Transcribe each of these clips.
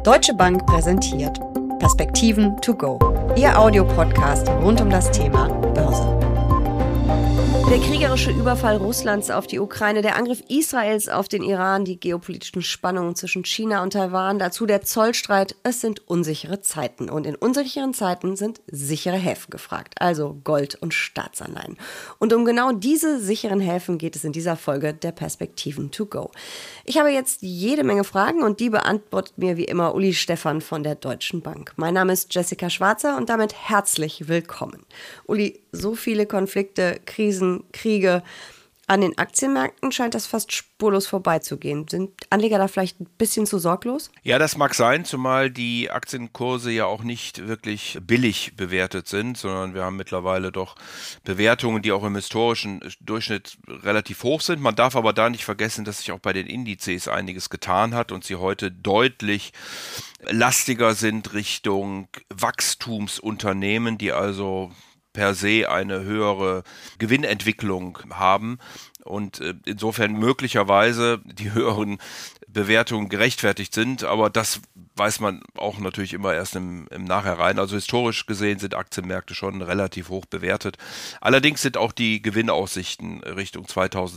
Deutsche Bank präsentiert Perspektiven to go, Ihr Audiopodcast rund um das Thema Börse. Der kriegerische Überfall Russlands auf die Ukraine, der Angriff Israels auf den Iran, die geopolitischen Spannungen zwischen China und Taiwan, dazu der Zollstreit. Es sind unsichere Zeiten. Und in unsicheren Zeiten sind sichere Häfen gefragt, also Gold und Staatsanleihen. Und um genau diese sicheren Häfen geht es in dieser Folge der Perspektiven to go. Ich habe jetzt jede Menge Fragen und die beantwortet mir wie immer Uli Stephan von der Deutschen Bank. Mein Name ist Jessica Schwarzer und damit herzlich willkommen. Uli, so viele Konflikte, Krisen, Kriege. An den Aktienmärkten scheint das fast spurlos vorbeizugehen. Sind Anleger da vielleicht ein bisschen zu sorglos? Ja, das mag sein, zumal die Aktienkurse ja auch nicht wirklich billig bewertet sind, sondern wir haben mittlerweile doch Bewertungen, die auch im historischen Durchschnitt relativ hoch sind. Man darf aber da nicht vergessen, dass sich auch bei den Indizes einiges getan hat und sie heute deutlich lastiger sind Richtung Wachstumsunternehmen, die also per se eine höhere Gewinnentwicklung haben und insofern möglicherweise die höheren Bewertungen gerechtfertigt sind, aber das weiß man auch natürlich immer erst im Nachhinein. Also historisch gesehen sind Aktienmärkte schon relativ hoch bewertet. Allerdings sind auch die Gewinnaussichten Richtung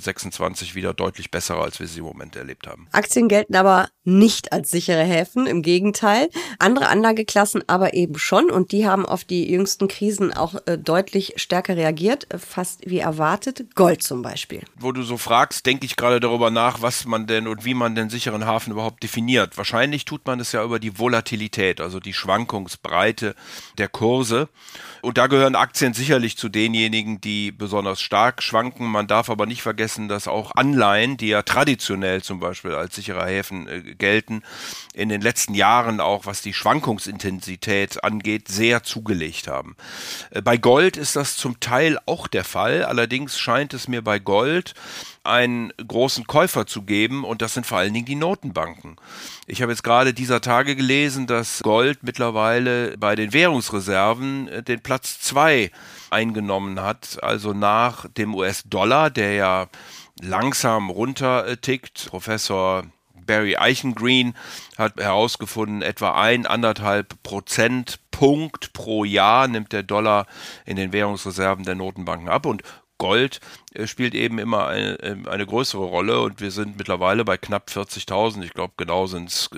2026 wieder deutlich besser, als wir sie im Moment erlebt haben. Aktien gelten aber nicht als sichere Häfen, im Gegenteil. Andere Anlageklassen aber eben schon und die haben auf die jüngsten Krisen auch deutlich stärker reagiert, fast wie erwartet. Gold zum Beispiel. Wo du so fragst, denke ich gerade darüber nach, was man denn und wie man den sicheren Hafen überhaupt definiert. Wahrscheinlich tut man es ja über die Volatilität, also die Schwankungsbreite der Kurse. Und da gehören Aktien sicherlich zu denjenigen, die besonders stark schwanken. Man darf aber nicht vergessen, dass auch Anleihen, die ja traditionell zum Beispiel als sichere Häfen gelten, in den letzten Jahren auch, was die Schwankungsintensität angeht, sehr zugelegt haben. Bei Gold ist das zum Teil auch der Fall. Allerdings scheint es mir bei Gold einen großen Käufer zu geben und das sind vor allen Dingen die Notenbanken. Ich habe jetzt gerade dieser Tage gelesen, dass Gold mittlerweile bei den Währungsreserven den Platz 2 eingenommen hat, also nach dem US-Dollar, der ja langsam runtertickt. Professor Barry Eichengreen hat herausgefunden, etwa 1,5 Prozentpunkt pro Jahr nimmt der Dollar in den Währungsreserven der Notenbanken ab und Gold spielt eben immer eine größere Rolle und wir sind mittlerweile bei knapp 40.000, ich glaube genau sind es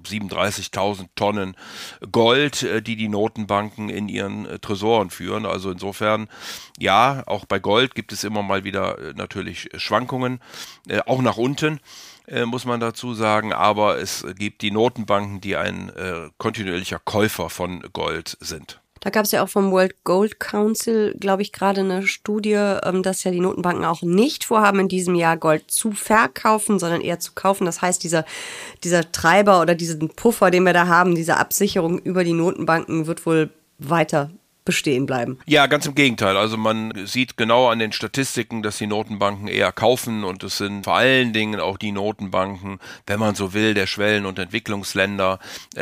37.000 Tonnen Gold, die Notenbanken in ihren Tresoren führen. Also insofern, ja, auch bei Gold gibt es immer mal wieder natürlich Schwankungen, auch nach unten. Muss man dazu sagen, aber es gibt die Notenbanken, die ein kontinuierlicher Käufer von Gold sind. Da gab es ja auch vom World Gold Council, glaube ich, gerade eine Studie, dass ja die Notenbanken auch nicht vorhaben, in diesem Jahr Gold zu verkaufen, sondern eher zu kaufen. Das heißt, dieser Treiber oder diesen Puffer, den wir da haben, diese Absicherung über die Notenbanken wird wohl weiter bestehen bleiben. Ja, ganz im Gegenteil. Also man sieht genau an den Statistiken, dass die Notenbanken eher kaufen und es sind vor allen Dingen auch die Notenbanken, wenn man so will, der Schwellen- und Entwicklungsländer,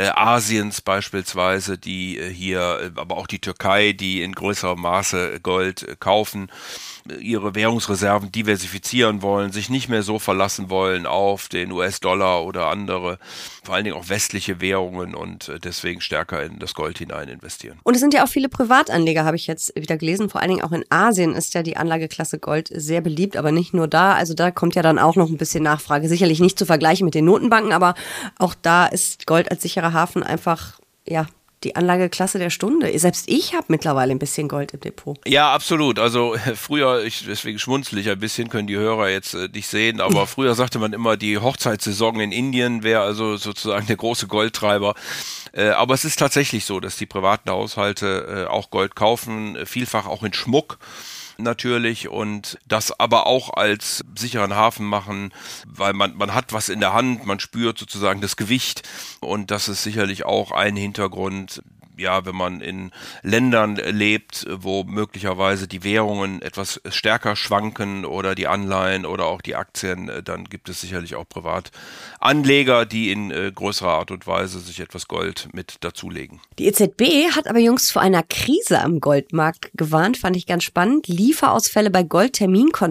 Asiens beispielsweise, die hier, aber auch die Türkei, die in größerem Maße Gold kaufen, ihre Währungsreserven diversifizieren wollen, sich nicht mehr so verlassen wollen auf den US-Dollar oder andere, vor allen Dingen auch westliche Währungen und deswegen stärker in das Gold hinein investieren. Und es sind ja auch viele Privatanleger, habe ich jetzt wieder gelesen. Vor allen Dingen auch in Asien ist ja die Anlageklasse Gold sehr beliebt, aber nicht nur da. Also da kommt ja dann auch noch ein bisschen Nachfrage. Sicherlich nicht zu vergleichen mit den Notenbanken, aber auch da ist Gold als sicherer Hafen einfach, ja, die Anlageklasse der Stunde. Selbst ich habe mittlerweile ein bisschen Gold im Depot. Ja, absolut. Also früher, deswegen schmunzle ich ein bisschen, können die Hörer jetzt nicht sehen, aber früher sagte man immer, die Hochzeitssaison in Indien wäre also sozusagen der große Goldtreiber. Aber es ist tatsächlich so, dass die privaten Haushalte auch Gold kaufen, vielfach auch in Schmuck. Natürlich und das aber auch als sicheren Hafen machen, weil man hat was in der Hand, man spürt sozusagen das Gewicht und das ist sicherlich auch ein Hintergrund, ja, wenn man in Ländern lebt, wo möglicherweise die Währungen etwas stärker schwanken oder die Anleihen oder auch die Aktien, dann gibt es sicherlich auch Privatanleger, die in größerer Art und Weise sich etwas Gold mit dazulegen. Die EZB hat aber jüngst vor einer Krise am Goldmarkt gewarnt, fand ich ganz spannend. Lieferausfälle bei Goldterminkontrakten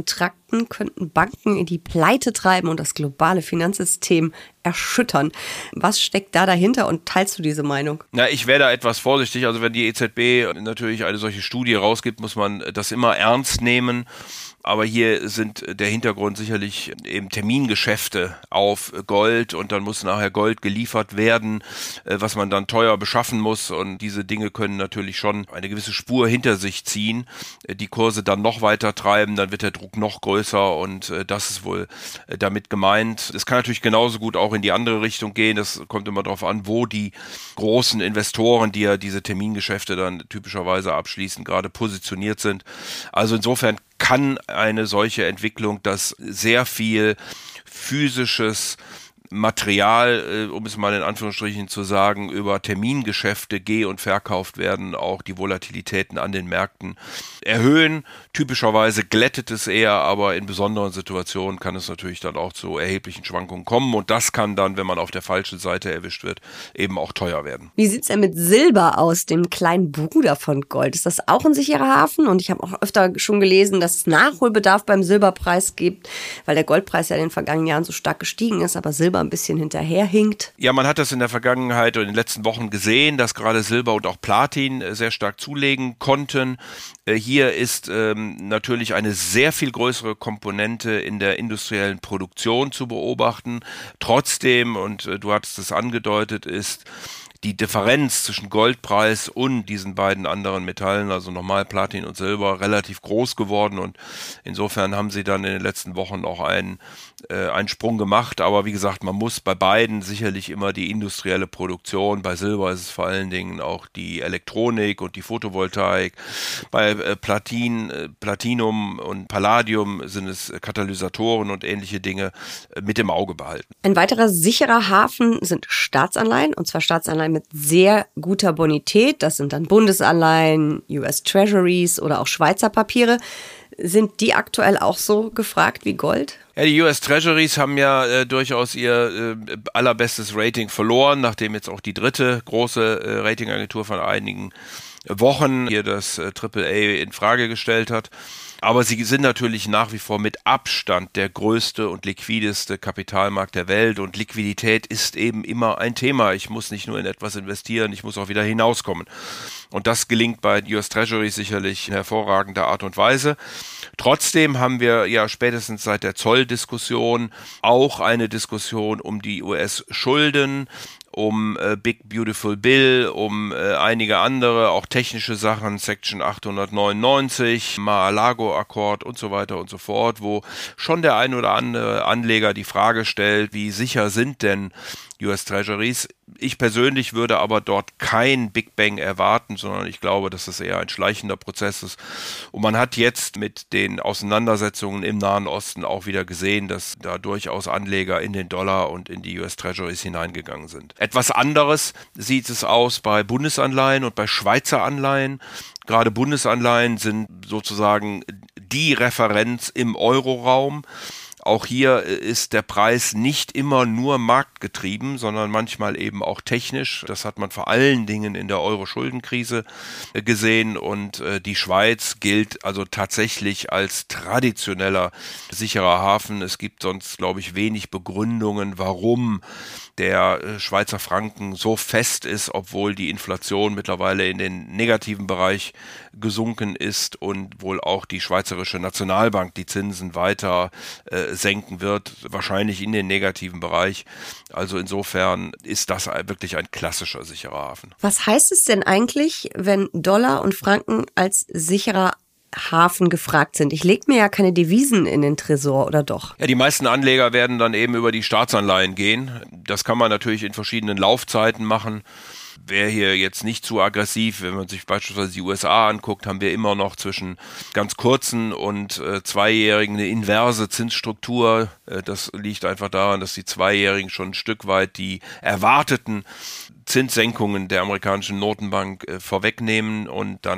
Märkten könnten Banken in die Pleite treiben und das globale Finanzsystem erschüttern. Was steckt da dahinter und teilst du diese Meinung? Na, ich wäre da etwas vorsichtig. Also wenn die EZB natürlich eine solche Studie rausgibt, muss man das immer ernst nehmen. Aber hier sind der Hintergrund sicherlich eben Termingeschäfte auf Gold und dann muss nachher Gold geliefert werden, was man dann teuer beschaffen muss, und diese Dinge können natürlich schon eine gewisse Spur hinter sich ziehen, die Kurse dann noch weiter treiben, dann wird der Druck noch größer und das ist wohl damit gemeint. Es kann natürlich genauso gut auch in die andere Richtung gehen, das kommt immer darauf an, wo die großen Investoren, die ja diese Termingeschäfte dann typischerweise abschließen, gerade positioniert sind. Also insofern kann eine solche Entwicklung, dass sehr viel physisches Material, um es mal in Anführungsstrichen zu sagen, über Termingeschäfte und verkauft werden, auch die Volatilitäten an den Märkten erhöhen. Typischerweise glättet es eher, aber in besonderen Situationen kann es natürlich dann auch zu erheblichen Schwankungen kommen und das kann dann, wenn man auf der falschen Seite erwischt wird, eben auch teuer werden. Wie sieht's denn mit Silber aus, dem kleinen Bruder von Gold? Ist das auch ein sicherer Hafen? Und ich habe auch öfter schon gelesen, dass es Nachholbedarf beim Silberpreis gibt, weil der Goldpreis ja in den vergangenen Jahren so stark gestiegen ist, aber Silber ein bisschen hinterherhinkt. Ja, man hat das in der Vergangenheit und in den letzten Wochen gesehen, dass gerade Silber und auch Platin sehr stark zulegen konnten. Hier ist natürlich eine sehr viel größere Komponente in der industriellen Produktion zu beobachten. Trotzdem, und du hattest es angedeutet, ist die Differenz zwischen Goldpreis und diesen beiden anderen Metallen, also normal Platin und Silber, relativ groß geworden und insofern haben sie dann in den letzten Wochen auch einen Sprung gemacht, aber wie gesagt, man muss bei beiden sicherlich immer die industrielle Produktion, bei Silber ist es vor allen Dingen auch die Elektronik und die Photovoltaik, bei Platinum und Palladium sind es Katalysatoren und ähnliche Dinge mit im Auge behalten. Ein weiterer sicherer Hafen sind Staatsanleihen, und zwar Staatsanleihen mit sehr guter Bonität. Das sind dann Bundesanleihen, US Treasuries oder auch Schweizer Papiere. Sind die aktuell auch so gefragt wie Gold? Ja, die US Treasuries haben ja durchaus ihr allerbestes Rating verloren, nachdem jetzt auch die dritte große Ratingagentur von einigen Wochen hier das AAA in Frage gestellt hat. Aber sie sind natürlich nach wie vor mit Abstand der größte und liquideste Kapitalmarkt der Welt und Liquidität ist eben immer ein Thema. Ich muss nicht nur in etwas investieren, ich muss auch wieder hinauskommen. Und das gelingt bei US Treasury sicherlich in hervorragender Art und Weise. Trotzdem haben wir ja spätestens seit der Zolldiskussion auch eine Diskussion um die US-Schulden, um Big Beautiful Bill, um einige andere, auch technische Sachen, Section 899, Mar-a-Lago-Akkord und so weiter und so fort, wo schon der ein oder andere Anleger die Frage stellt, wie sicher sind denn US Treasuries? Ich persönlich würde aber dort kein Big Bang erwarten, sondern ich glaube, dass das eher ein schleichender Prozess ist. Und man hat jetzt mit den Auseinandersetzungen im Nahen Osten auch wieder gesehen, dass da durchaus Anleger in den Dollar und in die US Treasuries hineingegangen sind. Etwas anderes sieht es aus bei Bundesanleihen und bei Schweizer Anleihen. Gerade Bundesanleihen sind sozusagen die Referenz im Euroraum. Auch hier ist der Preis nicht immer nur marktgetrieben, sondern manchmal eben auch technisch. Das hat man vor allen Dingen in der Euro-Schuldenkrise gesehen und die Schweiz gilt also tatsächlich als traditioneller sicherer Hafen. Es gibt sonst, glaube ich, wenig Begründungen, warum der Schweizer Franken so fest ist, obwohl die Inflation mittlerweile in den negativen Bereich gesunken ist und wohl auch die Schweizerische Nationalbank die Zinsen weiter senken wird, wahrscheinlich in den negativen Bereich. Also insofern ist das wirklich ein klassischer sicherer Hafen. Was heißt es denn eigentlich, wenn Dollar und Franken als sicherer Hafen gefragt sind? Ich lege mir ja keine Devisen in den Tresor, oder doch? Ja, die meisten Anleger werden dann eben über die Staatsanleihen gehen. Das kann man natürlich in verschiedenen Laufzeiten machen. Wäre hier jetzt nicht zu aggressiv, wenn man sich beispielsweise die USA anguckt, haben wir immer noch zwischen ganz kurzen und zweijährigen eine inverse Zinsstruktur. Das liegt einfach daran, dass die Zweijährigen schon ein Stück weit die erwarteten Zinssenkungen der amerikanischen Notenbank vorwegnehmen und dann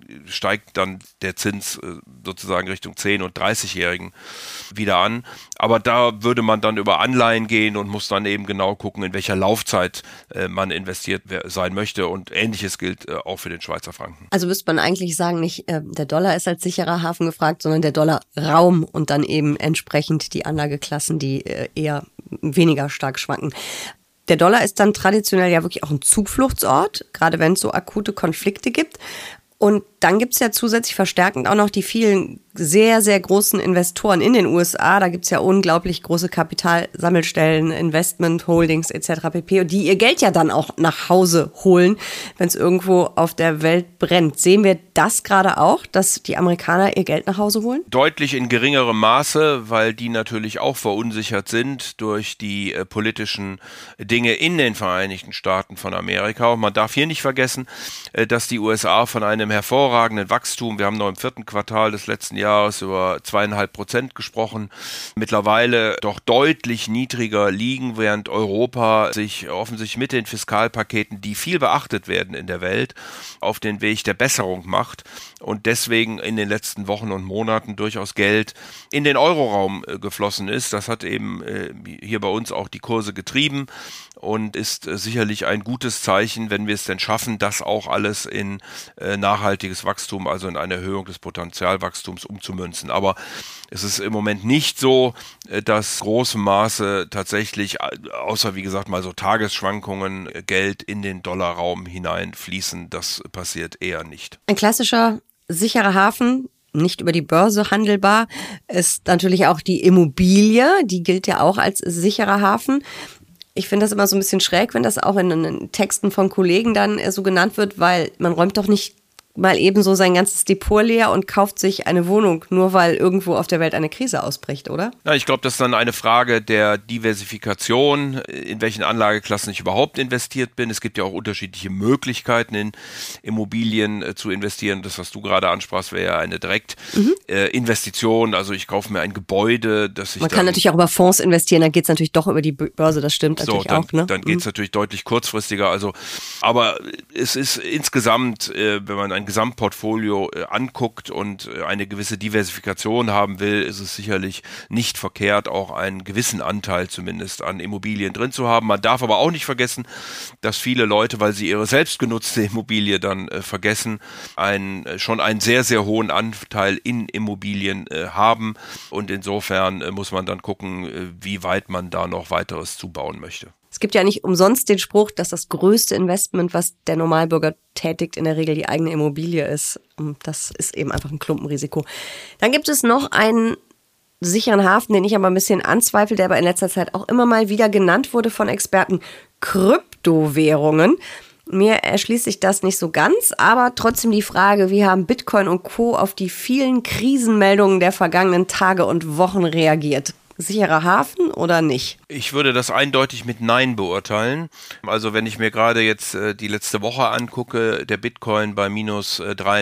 steigt dann der Zins sozusagen Richtung 10- und 30-Jährigen wieder an. Aber da würde man dann über Anleihen gehen und muss dann eben genau gucken, in welcher Laufzeit man investiert sein möchte. Und Ähnliches gilt auch für den Schweizer Franken. Also müsste man eigentlich sagen, nicht der Dollar ist als sicherer Hafen gefragt, sondern der Dollarraum und dann eben entsprechend die Anlageklassen, die eher weniger stark schwanken. Der Dollar ist dann traditionell ja wirklich auch ein Zufluchtsort, gerade wenn es so akute Konflikte gibt. Und dann gibt es ja zusätzlich verstärkend auch noch die vielen sehr, sehr großen Investoren in den USA. Da gibt es ja unglaublich große Kapitalsammelstellen, Investment Holdings etc. pp. Und die ihr Geld ja dann auch nach Hause holen, wenn es irgendwo auf der Welt brennt. Sehen wir das gerade auch, dass die Amerikaner ihr Geld nach Hause holen? Deutlich in geringerem Maße, weil die natürlich auch verunsichert sind durch die politischen Dinge in den Vereinigten Staaten von Amerika. Und man darf hier nicht vergessen, dass die USA von einem hervorragenden Wachstum, wir haben noch im 4. Quartal des letzten Jahres über 2,5% gesprochen, mittlerweile doch deutlich niedriger liegen, während Europa sich offensichtlich mit den Fiskalpaketen, die viel beachtet werden in der Welt, auf den Weg der Besserung macht und deswegen in den letzten Wochen und Monaten durchaus Geld in den Euroraum geflossen ist. Das hat eben hier bei uns auch die Kurse getrieben und ist sicherlich ein gutes Zeichen, wenn wir es denn schaffen, das auch alles in nachhaltiges Wachstum, also in eine Erhöhung des Potenzialwachstums umzumünzen. Aber es ist im Moment nicht so, dass großem Maße tatsächlich, außer wie gesagt mal so Tagesschwankungen, Geld in den Dollarraum hineinfließen. Das passiert eher nicht. Ein klassischer sicherer Hafen, nicht über die Börse handelbar, ist natürlich auch die Immobilie. Die gilt ja auch als sicherer Hafen. Ich finde das immer so ein bisschen schräg, wenn das auch in den Texten von Kollegen dann so genannt wird, weil man räumt doch nicht mal eben so sein ganzes Depot leer und kauft sich eine Wohnung, nur weil irgendwo auf der Welt eine Krise ausbricht, oder? Na, ich glaube, das ist dann eine Frage der Diversifikation, in welchen Anlageklassen ich überhaupt investiert bin. Es gibt ja auch unterschiedliche Möglichkeiten, in Immobilien zu investieren. Das, was du gerade ansprachst, wäre ja eine Direktinvestition. Also ich kaufe mir ein Gebäude, das ich Man kann natürlich auch über Fonds investieren, dann geht es natürlich doch über die Börse, das stimmt natürlich auch. Ne? Dann geht es natürlich deutlich kurzfristiger. Also, aber es ist insgesamt, wenn man ein Gesamtportfolio anguckt und eine gewisse Diversifikation haben will, ist es sicherlich nicht verkehrt, auch einen gewissen Anteil zumindest an Immobilien drin zu haben. Man darf aber auch nicht vergessen, dass viele Leute, weil sie ihre selbstgenutzte Immobilie dann vergessen, schon einen sehr, sehr hohen Anteil in Immobilien haben. Und insofern muss man dann gucken, wie weit man da noch weiteres zubauen möchte. Es gibt ja nicht umsonst den Spruch, dass das größte Investment, was der Normalbürger tätigt, in der Regel die eigene Immobilie ist. Und das ist eben einfach ein Klumpenrisiko. Dann gibt es noch einen sicheren Hafen, den ich aber ein bisschen anzweifle, der aber in letzter Zeit auch immer mal wieder genannt wurde von Experten: Kryptowährungen. Mir erschließt sich das nicht so ganz, aber trotzdem die Frage, wie haben Bitcoin und Co. auf die vielen Krisenmeldungen der vergangenen Tage und Wochen reagiert? Sicherer Hafen oder nicht? Ich würde das eindeutig mit Nein beurteilen. Also wenn ich mir gerade jetzt die letzte Woche angucke, der Bitcoin bei minus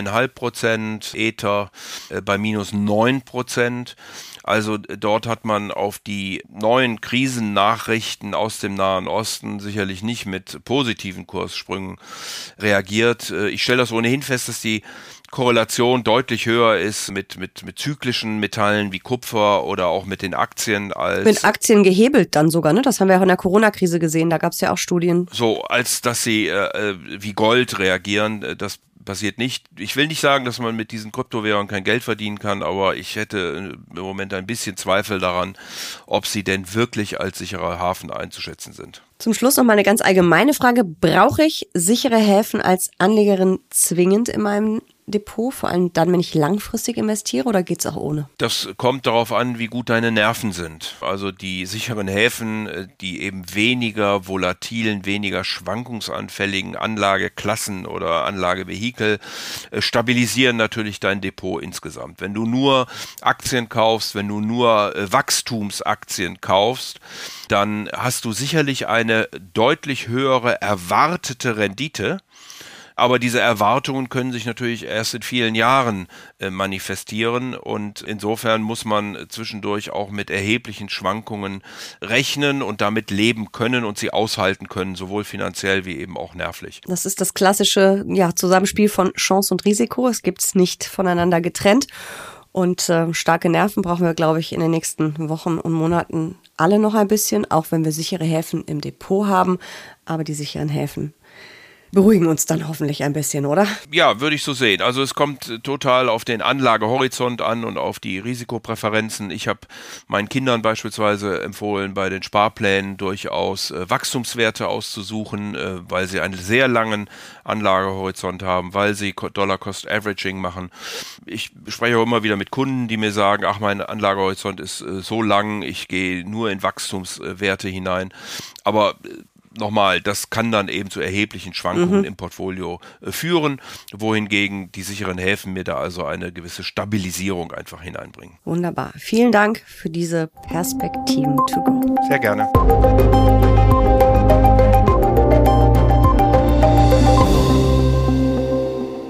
3,5%, Ether bei minus 9%. Also dort hat man auf die neuen Krisennachrichten aus dem Nahen Osten sicherlich nicht mit positiven Kurssprüngen reagiert. Ich stelle das ohnehin fest, dass die Korrelation deutlich höher ist mit zyklischen Metallen wie Kupfer oder auch mit den Aktien als... Mit Aktien gehebelt dann sogar, ne? Das haben wir auch in der Corona-Krise gesehen, da gab es ja auch Studien. So, als dass sie wie Gold reagieren, das passiert nicht. Ich will nicht sagen, dass man mit diesen Kryptowährungen kein Geld verdienen kann, aber ich hätte im Moment ein bisschen Zweifel daran, ob sie denn wirklich als sicherer Hafen einzuschätzen sind. Zum Schluss noch mal eine ganz allgemeine Frage. Brauche ich sichere Häfen als Anlegerin zwingend in meinem Depot, vor allem dann, wenn ich langfristig investiere, oder geht's auch ohne? Das kommt darauf an, wie gut deine Nerven sind. Also die sicheren Häfen, die eben weniger volatilen, weniger schwankungsanfälligen Anlageklassen oder Anlagevehikel stabilisieren natürlich dein Depot insgesamt. Wenn du nur Aktien kaufst, wenn du nur Wachstumsaktien kaufst, dann hast du sicherlich eine deutlich höhere erwartete Rendite, Aber diese Erwartungen können sich natürlich erst in vielen Jahren manifestieren und insofern muss man zwischendurch auch mit erheblichen Schwankungen rechnen und damit leben können und sie aushalten können, sowohl finanziell wie eben auch nervlich. Das ist das klassische Zusammenspiel von Chance und Risiko. Es gibt es nicht voneinander getrennt. Und starke Nerven brauchen wir, glaube ich, in den nächsten Wochen und Monaten alle noch ein bisschen, auch wenn wir sichere Häfen im Depot haben. Aber die sicheren Häfen beruhigen uns dann hoffentlich ein bisschen, oder? Ja, würde ich so sehen. Also es kommt total auf den Anlagehorizont an und auf die Risikopräferenzen. Ich habe meinen Kindern beispielsweise empfohlen, bei den Sparplänen durchaus Wachstumswerte auszusuchen, weil sie einen sehr langen Anlagehorizont haben, weil sie Dollar-Cost-Averaging machen. Ich spreche auch immer wieder mit Kunden, die mir sagen, ach, mein Anlagehorizont ist so lang, ich gehe nur in Wachstumswerte hinein. Aber nochmal, das kann dann eben zu erheblichen Schwankungen im Portfolio führen, wohingegen die sicheren Häfen mir da also eine gewisse Stabilisierung einfach hineinbringen. Wunderbar. Vielen Dank für diese Perspektiven to go. Sehr gerne.